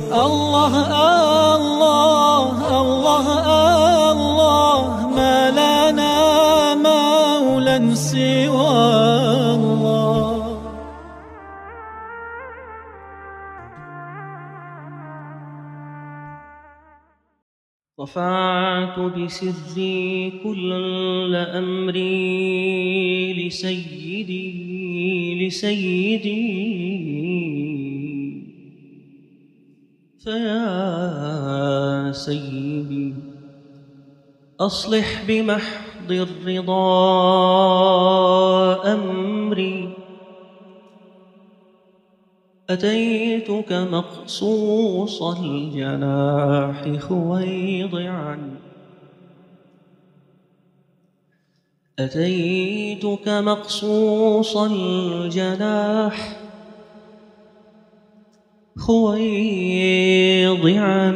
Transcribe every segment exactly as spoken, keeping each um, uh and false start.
الله الله الله الله ما لنا مولى سوى الله. رفعت بسري كل أمري لسيدي لسيدي فيا سيدي أصلح بمحض الرضا أمري. أتيتك مقصوص الجناح خويضعا أتيتك مقصوص الجناح خويضعا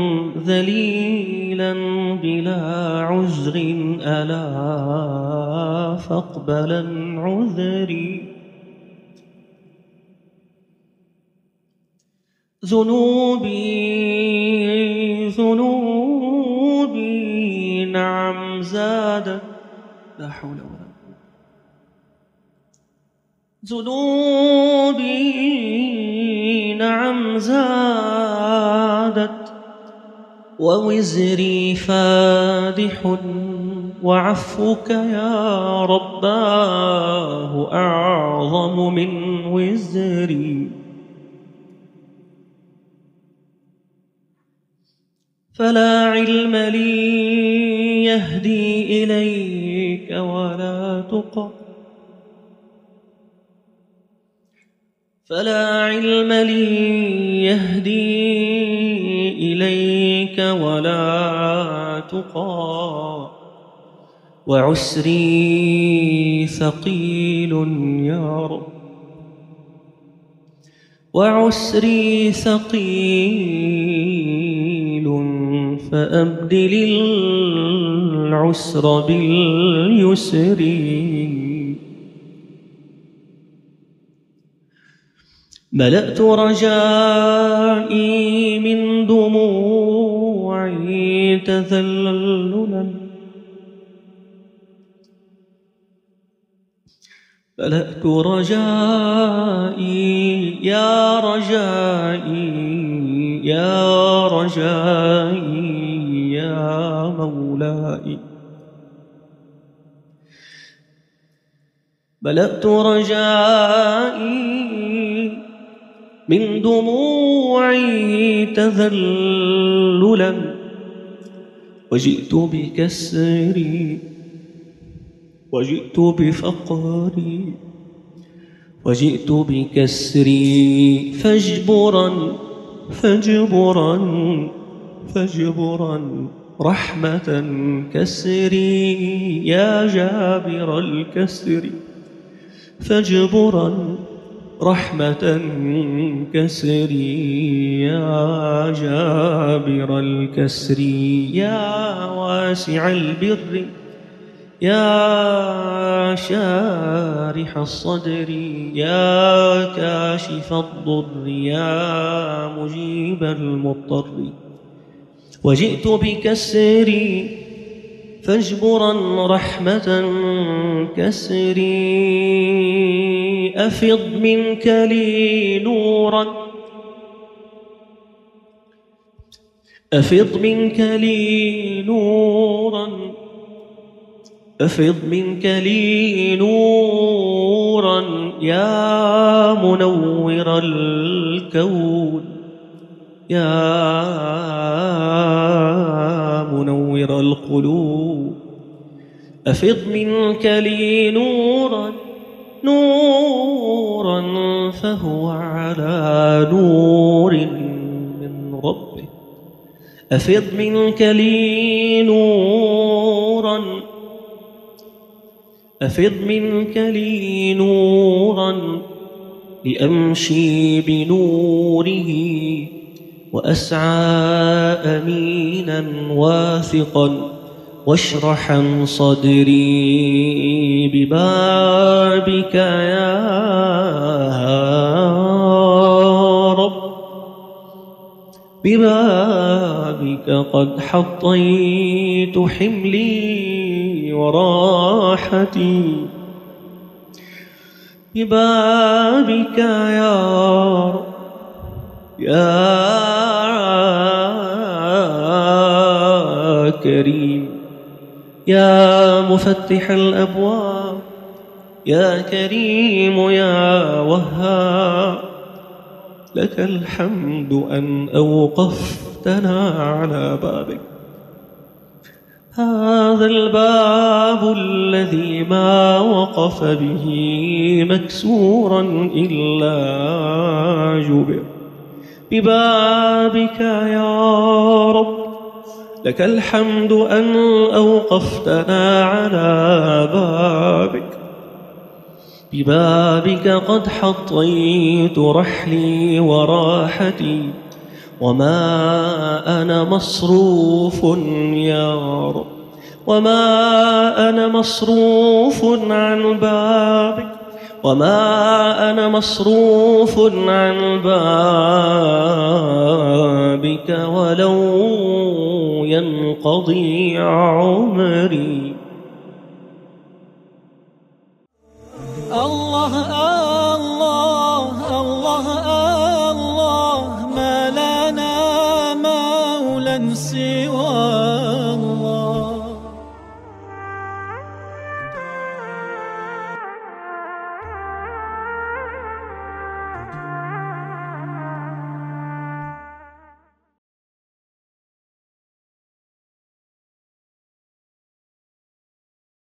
ذليلا بلا عذر ألا فاقبلا عذري. ذنوبي ذنوبي نعم زادت لا حول ولا قوة. ذنوبي نعم زادت ووزري فادح وعفوك يا رباه أعظم من وزري. فلا علم لي يهدي إليك ولا تقى فلا علم لي يهدي إليك ولا تقى. وعسري ثقيل يا رب وعسري ثقيل فأبدل العسر باليسر. ملأت رجائي من دموعي تذللا ملأت رجائي يا رجائي يا رجائي يا مولاي. ملأت رجائي من دموعي تذللا وجئت بكسري وجئت بفقري وجئت بكسري فاجبرا فاجبرا فاجبرا رحمة كسري يا جابر الكسر. فاجبرا رحمة كسري يا جابر الكسر. يا واسع البر يا شارح الصدر يا كاشف الضر يا مجيب المضطر. وجئت بكسري فاجبرا رحمة كسري. أفض منك لي نورا أفض منك لي نورا أفض منك لي نورا يا منور الكون يا منور القلوب. أفض منك لي نورا نورا فهو على نور من ربه. أفض منك لي نورا أفض منك لي نورا لأمشي بنوره وأسعى أمينا واثقا واشرحا صدري ببابك يا رب. ببابك قد حطيت حملي وراحتي ببابك يا رب يا كريم يا مفتح الأبواب يا كريم يا وهاب لك الحمد أن أوقفتنا على بابك هذا الباب الذي ما وقف به مكسورا إلا جبر ببابك يا رب لك الحمد أن أوقفتنا على بابك ببابك قد حطيت رحلي وراحتي وما أنا مصروف يا رب وما أنا مصروف عن بابك وما أنا مصروف عن بابك ولو ينقضي عمري الله